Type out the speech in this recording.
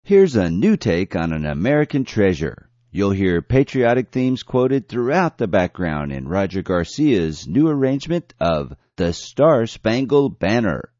Here's a new take on an American treasure. You'll hear patriotic themes quoted throughout the background in Roger Garcia's new arrangement of The Star-Spangled Banner.